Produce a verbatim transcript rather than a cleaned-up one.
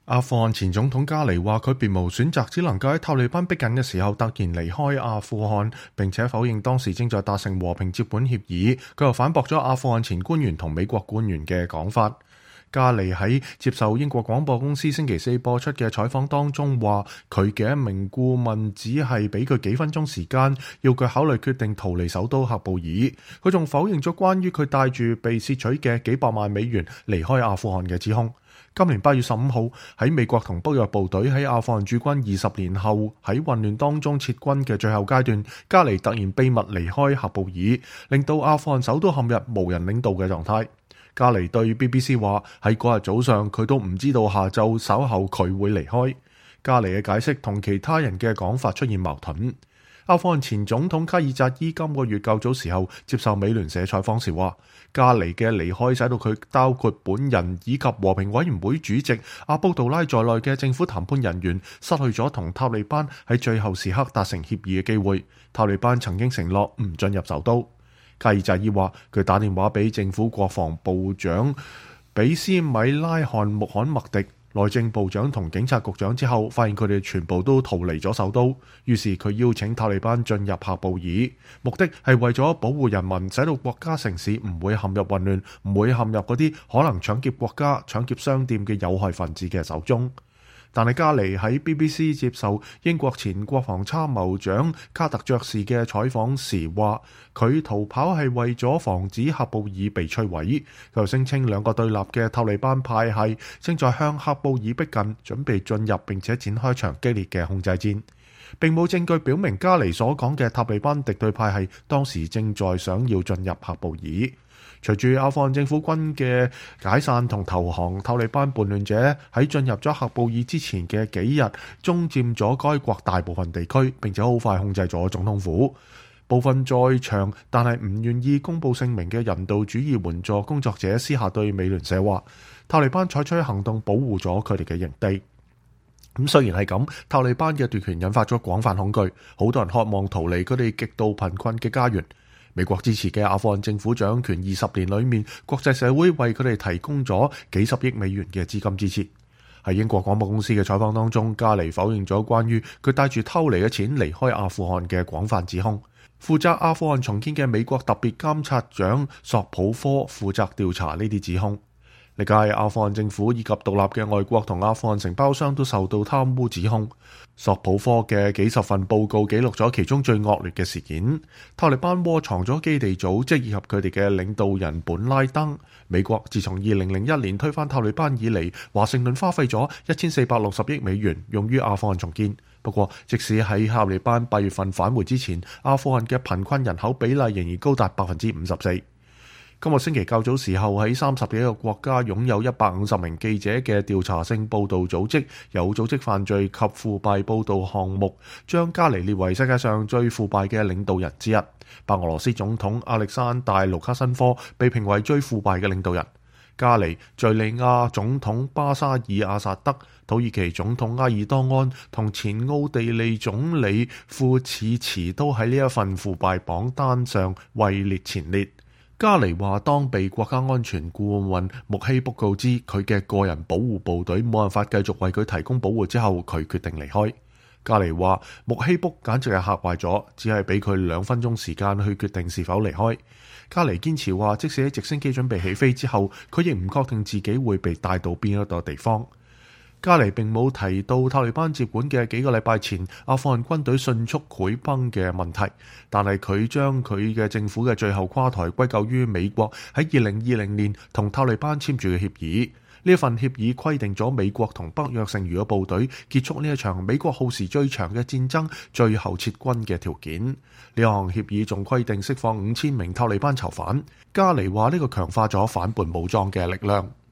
阿富汗前總統加尼話佢別無選擇，只能夠喺塔利班逼緊嘅時候突然離開阿富汗，並且否認當時正在達成和平接管協議。佢又反駁咗阿富汗前官員同美國官員嘅講法。加尼喺接受英國廣播公司星期四播出嘅採訪當中話，佢嘅一名顧問只係俾佢幾分鐘時間，要佢考慮決定逃離首都喀布爾。佢仲否認咗關於佢帶住被竊取嘅幾百萬美元離開阿富汗嘅指控。今年八月十五號，喺美國同北約部隊喺阿富汗駐軍二十年後喺混亂當中撤軍嘅最後階段，加尼突然秘密離開喀布爾，令到阿富汗首都陷入無人領導嘅狀態。加尼對 B B C 話，喺嗰日早上佢都唔知道下晝稍後佢會離開。加尼嘅解釋同其他人嘅講法出現矛盾。阿富汗前總統卡爾扎伊今個月較早時候接受美聯社採訪時話，加尼嘅離開使到佢包括本人以及和平委員會主席阿卜杜拉在內嘅政府談判人員失去咗同塔利班喺最後時刻達成協議嘅機會。塔利班曾經承諾唔進入首都。卡爾扎伊話佢打電話俾政府國防部長比斯米拉汗穆罕默迪、內政部長同警察局長之後，發現佢哋全部都逃離咗首都，於是佢邀請塔利班進入喀布爾，目的係為咗保護人民，使到國家城市唔會陷入混亂，唔會陷入嗰啲可能搶劫國家、搶劫商店嘅有害分子嘅手中。但係加尼喺 B B C 接受英國前國防參謀長卡特爵士嘅採訪時話，佢逃跑係為咗防止喀布爾被摧毀。佢又聲稱兩個對立嘅塔利班派系正在向喀布爾逼近，準備進入並且展開場激烈嘅控制戰。並冇證據表明加尼所講嘅塔利班敵對派系當時正在想要進入喀布爾。隨住阿富汗政府軍嘅解散同投降，塔利班叛亂者喺進入咗喀布爾之前嘅幾日，終佔咗該國大部分地區，並且好快控制咗總統府。部分在場但係唔願意公佈姓名嘅人道主義援助工作者私下對美聯社話，塔利班採取行動保護咗佢哋嘅營地。咁雖然係咁，塔利班嘅奪權引發咗廣泛恐懼，好多人渴望逃離佢哋極度貧困嘅家園。美國支持嘅阿富汗政府掌權二十年裏面，國際社會為佢哋提供咗幾十億美元嘅資金支持。喺英國廣播公司嘅採訪當中，加尼否認咗關於佢帶住偷嚟嘅錢離開阿富汗嘅廣泛指控。負責阿富汗重建嘅美國特別監察長索普科負責調查呢啲指控。歷屆阿富汗政府以及獨立嘅外國同阿富汗承包商都受到貪污指控。索普科嘅幾十份報告記錄咗其中最惡劣嘅事件。塔利班窩藏咗基地組織以及佢哋嘅領導人本拉登。美國自從二零零一年推翻塔利班以嚟，華盛頓花費咗一千四百六十億美元用於阿富汗重建。不過，即使喺塔利班八月份返回之前，阿富汗嘅貧困人口比例仍然高達百分之五十四。今個星期較早時候，喺三十幾個國家擁有一百五十名記者嘅調查性報導組織有組織犯罪及腐敗報導項目，將加尼列為世界上最腐敗嘅領導人之一。白俄羅斯總統亞歷山大盧卡申科被評為最腐敗嘅領導人。加尼、敘利亞總統巴沙爾阿薩德、土耳其總統埃爾多安同前奧地利總理庫茨茨都喺呢一份腐敗榜單上位列前列。加尼話，當被國家安全顧問穆希卜告知佢嘅個人保護部隊冇辦法繼續為佢提供保護之後，佢決定離開。加尼話，穆希卜簡直係嚇壞咗，只係俾佢兩分鐘時間去決定是否離開。加尼堅持話，即使喺直升機準備起飛之後，佢亦唔確定自己會被帶到邊一個地方。加尼並冇提到塔利班接管嘅幾個禮拜前，阿富汗軍隊迅速潰崩嘅問題，但係佢將佢嘅政府嘅最後垮台歸咎於美國喺二零二零年同塔利班簽署嘅協議。呢份協議規定咗美國同北約剩餘嘅部隊結束呢一場美國耗時最長嘅戰爭最後撤軍嘅條件。呢項協議仲規定釋放五千名塔利班囚犯。加尼話呢個強化咗反叛武裝嘅力量。